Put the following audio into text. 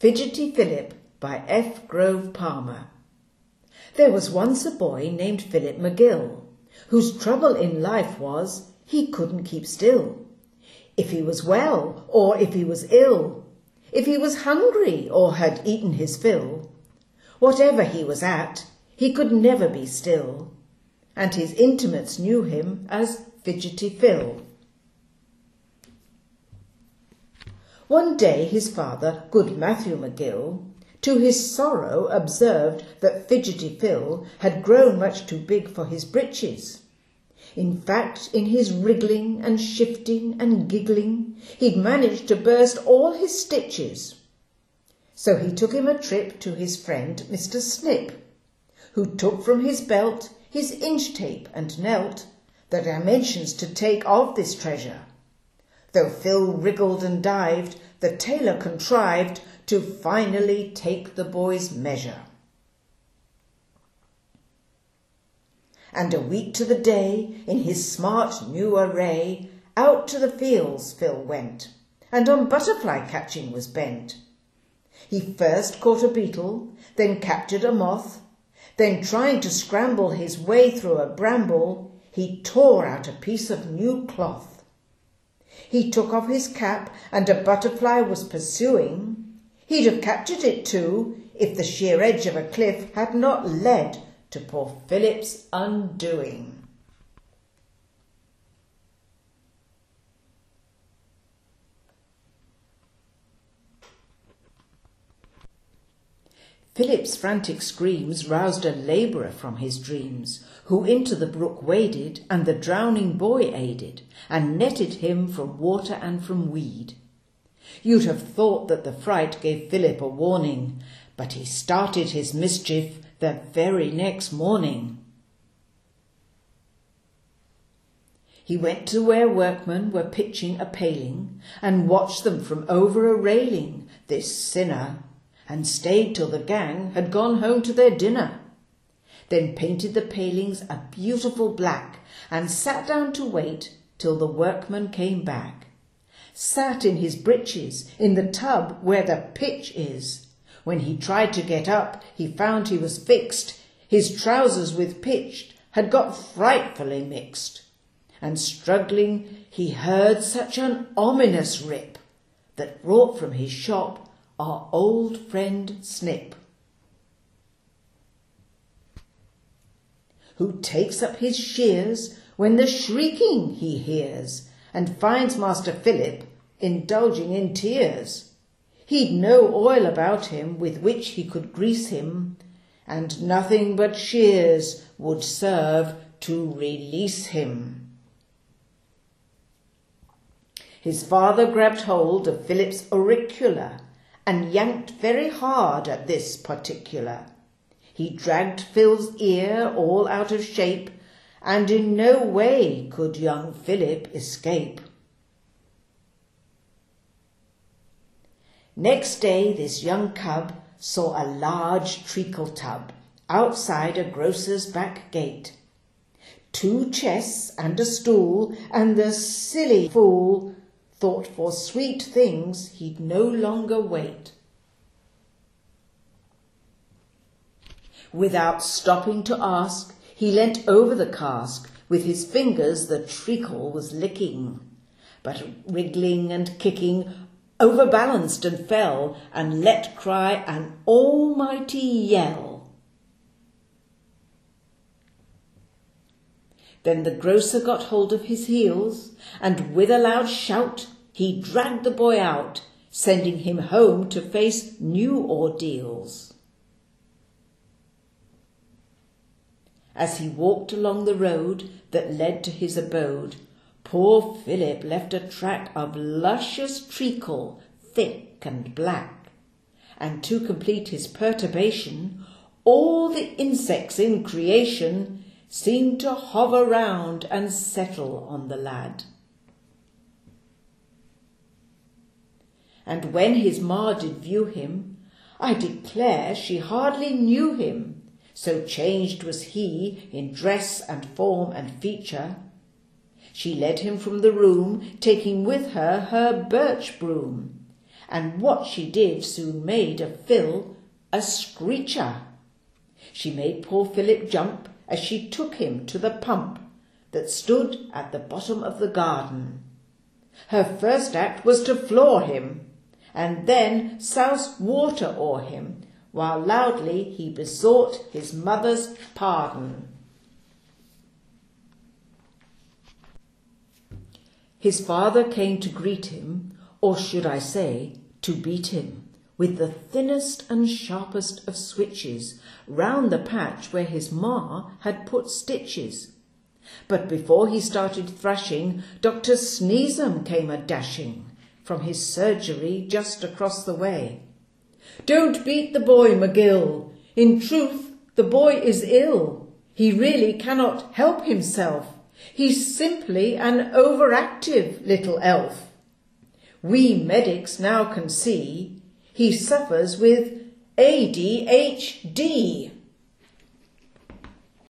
Fidgety Philip by F. Grove Palmer. There was once a boy named Philip McGill, whose trouble in life was he couldn't keep still. If he was well or if he was ill, if he was hungry or had eaten his fill, whatever he was at, he could never be still, and his intimates knew him as Fidgety Phil. One day his father, good Matthew McGill, to his sorrow observed that Fidgety Phil had grown much too big for his breeches. In fact, in his wriggling and shifting and giggling, he'd managed to burst all his stitches. So he took him a trip to his friend Mr. Snip, who took from his belt his inch tape and knelt the dimensions to take of this treasure. Though Phil wriggled and dived, the tailor contrived to finally take the boy's measure. And a week to the day, in his smart new array, out to the fields Phil went, and on butterfly catching was bent. He first caught a beetle, then captured a moth, then trying to scramble his way through a bramble, he tore out a piece of new cloth. He took off his cap, and a butterfly was pursuing. He'd have captured it too, if the sheer edge of a cliff had not led to poor Philip's undoing. Philip's frantic screams roused a labourer from his dreams, who into the brook waded, and the drowning boy aided, and netted him from water and from weed. You'd have thought that the fright gave Philip a warning, but he started his mischief the very next morning. He went to where workmen were pitching a paling, and watched them from over a railing, this sinner, and stayed till the gang had gone home to their dinner. Then painted the palings a beautiful black, and sat down to wait till the workmen came back. Sat in his breeches in the tub where the pitch is. When he tried to get up, he found he was fixed. His trousers with pitch had got frightfully mixed. And struggling, he heard such an ominous rip that brought from his shop our old friend Snip, who takes up his shears when the shrieking he hears, and finds Master Philip indulging in tears. He'd no oil about him with which he could grease him, and nothing but shears would serve to release him. His father grabbed hold of Philip's auricular, and yanked very hard at this particular. He dragged Phil's ear all out of shape, and in no way could young Philip escape. Next day this young cub saw a large treacle tub outside a grocer's back gate. 2 chests and a stool, and the silly fool thought for sweet things he'd no longer wait. Without stopping to ask, he leant over the cask, with his fingers the treacle was licking, but wriggling and kicking, overbalanced and fell, and let cry an almighty yell. Then the grocer got hold of his heels, and with a loud shout he dragged the boy out, sending him home to face new ordeals. As he walked along the road that led to his abode, poor Philip left a track of luscious treacle, thick and black, and to complete his perturbation, all the insects in creation seemed to hover round and settle on the lad. And when his ma did view him, I declare she hardly knew him, so changed was he in dress and form and feature. She led him from the room, taking with her her birch broom, and what she did soon made of Phil a screecher. She made poor Philip jump as she took him to the pump that stood at the bottom of the garden. Her first act was to floor him, and then souse water o'er him, while loudly he besought his mother's pardon. His father came to greet him, or should I say, to beat him, with the thinnest and sharpest of switches round the patch where his ma had put stitches. But before he started thrashing, Dr. Sneezum came a-dashing from his surgery just across the way. "Don't beat the boy, McGill. In truth, the boy is ill. He really cannot help himself. He's simply an overactive little elf. We medics now can see he suffers with ADHD."